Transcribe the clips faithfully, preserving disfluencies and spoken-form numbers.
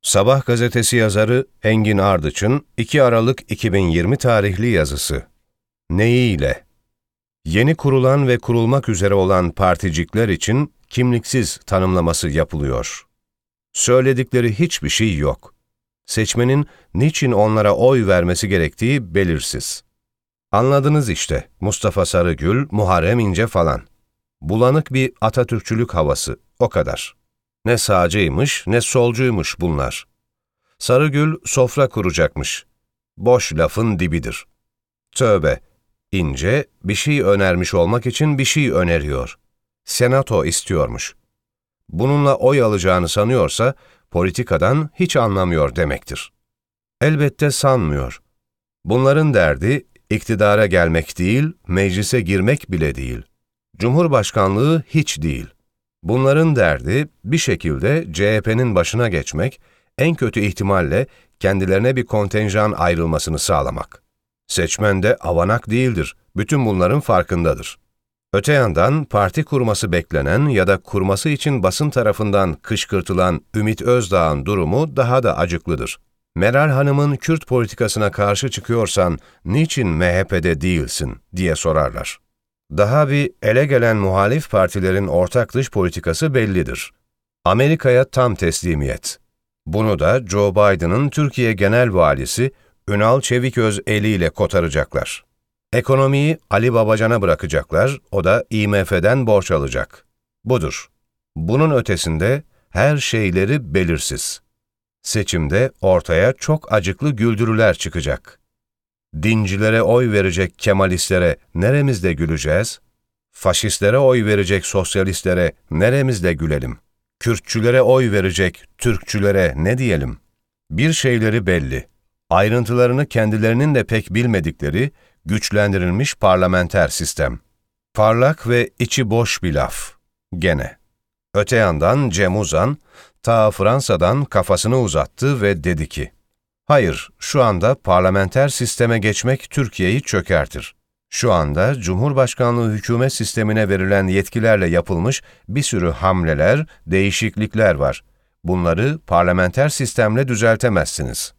Sabah gazetesi yazarı Engin Ardıç'ın iki Aralık iki bin yirmi tarihli yazısı. Neyiyle? Yeni kurulan ve kurulmak üzere olan particikler için kimliksiz tanımlaması yapılıyor. Söyledikleri hiçbir şey yok. Seçmenin niçin onlara oy vermesi gerektiği belirsiz. Anladınız işte, Mustafa Sarıgül, Muharrem İnce falan. Bulanık bir Atatürkçülük havası, o kadar. Ne sağcıymış, ne solcuymuş bunlar. Sarıgül sofra kuracakmış. Boş lafın dibidir. Tövbe, İnce bir şey önermiş olmak için bir şey öneriyor. Senato istiyormuş. Bununla oy alacağını sanıyorsa, politikadan hiç anlamıyor demektir. Elbette sanmıyor. Bunların derdi, iktidara gelmek değil, meclise girmek bile değil. Cumhurbaşkanlığı hiç değil. Bunların derdi, bir şekilde C H P'nin başına geçmek, en kötü ihtimalle kendilerine bir kontenjan ayrılmasını sağlamak. Seçmen de avanak değildir, bütün bunların farkındadır. Öte yandan parti kurması beklenen ya da kurması için basın tarafından kışkırtılan Ümit Özdağ'ın durumu daha da acıklıdır. Meral Hanım'ın Kürt politikasına karşı çıkıyorsan niçin M H P'de değilsin diye sorarlar. Daha bir ele gelen muhalif partilerin ortak dış politikası bellidir. Amerika'ya tam teslimiyet. Bunu da Joe Biden'ın Türkiye Genel Valisi Ünal Çeviköz eliyle kotaracaklar. Ekonomiyi Ali Babacan'a bırakacaklar, o da I M F'den borç alacak. Budur. Bunun ötesinde her şeyleri belirsiz. Seçimde ortaya çok acıklı güldürüler çıkacak. Dincilere oy verecek Kemalistlere neremizde güleceğiz? Faşistlere oy verecek sosyalistlere neremizde gülelim? Kürtçülere oy verecek Türkçülere ne diyelim? Bir şeyleri belli. Ayrıntılarını kendilerinin de pek bilmedikleri güçlendirilmiş parlamenter sistem. Parlak ve içi boş bir laf. Gene. Öte yandan Cem Uzan, ta Fransa'dan kafasını uzattı ve dedi ki, hayır, şu anda parlamenter sisteme geçmek Türkiye'yi çökertir. Şu anda Cumhurbaşkanlığı hükümet sistemine verilen yetkilerle yapılmış bir sürü hamleler, değişiklikler var. Bunları parlamenter sistemle düzeltemezsiniz.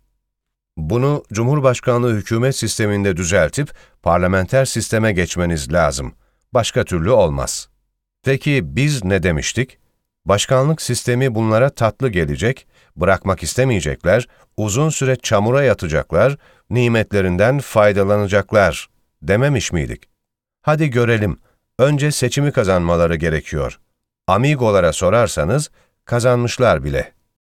Bunu Cumhurbaşkanlığı hükümet sisteminde düzeltip parlamenter sisteme geçmeniz lazım. Başka türlü olmaz. Peki biz ne demiştik? Başkanlık sistemi bunlara tatlı gelecek, bırakmak istemeyecekler, uzun süre çamura yatacaklar, nimetlerinden faydalanacaklar dememiş miydik? Hadi görelim, önce seçimi kazanmaları gerekiyor. Amigolara sorarsanız kazanmışlar bile.